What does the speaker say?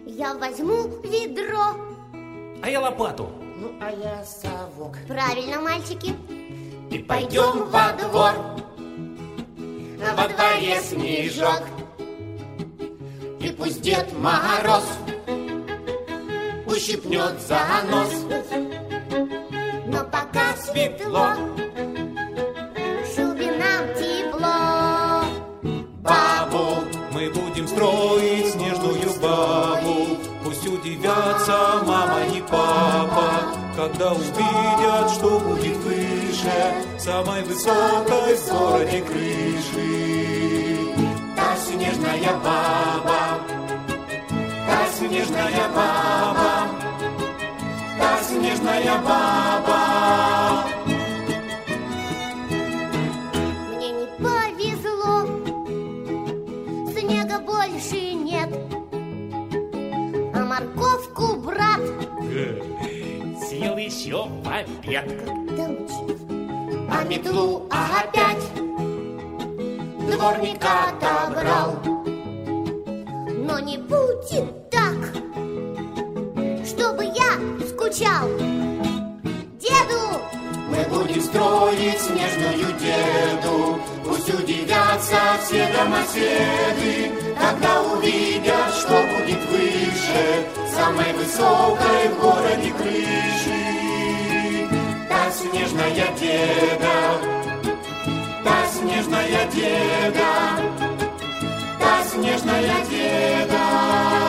Я возьму ведро. А я лопату. Ну, а я совок. Правильно, мальчики. И пойдем во двор. Во дворе снежок. И пусть Дед Мороз ущипнет за нос. Но пока светло, в шубе нам тепло. Бабу Мы будем строить снежную бабу. Пусть удивятся мама и папа, когда увидят, что будет выше самой высокой в городе крыши. та снежная баба, та снежная баба, та снежная баба. Мне не повезло, снега больше нет. А морковку, брат, Съел еще в обед. доучив. А метлу опять дворник отобрал. Но не будет так, чтобы я скучал. Деду, Мы будем строить снежную деду. Пусть удивятся все домоседы, когда увидят, что будет выше самой высокой в городе крыши. Та снежная деда, та снежная деда, та снежная деда.